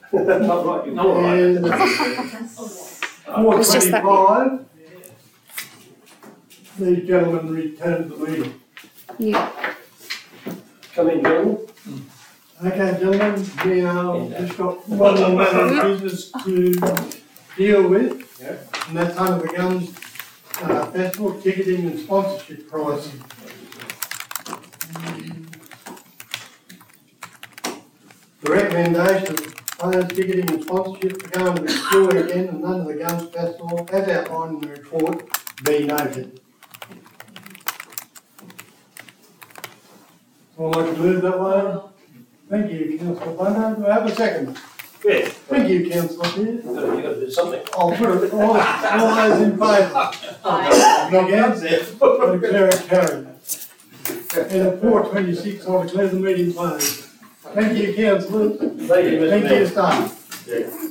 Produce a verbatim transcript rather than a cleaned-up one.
Not right, not right. And four It's just that twenty-five, these gentlemen returned the meeting. Yeah. Come in, Bill. Okay, gentlemen, we have just got one more matter of business to deal with, Yeah. and that's under the Guns uh, Festival ticketing and sponsorship pricing. The recommendation of players ticketing and sponsorship for going to the school weekend and under the Guns Festival, as outlined in the report, be noted. Would like to move that way? Thank you, Councillor Bunner. Do I have a second? Yeah. Thank you, Councillor Pearce. You've got to, you've got to do something. I'll put it, all, all those in favour? Against? I declare it carried. And at four twenty-six, I'll declare the meeting closed. Thank you, councillors. Thank you, Mister Thank Mayor. you, staff.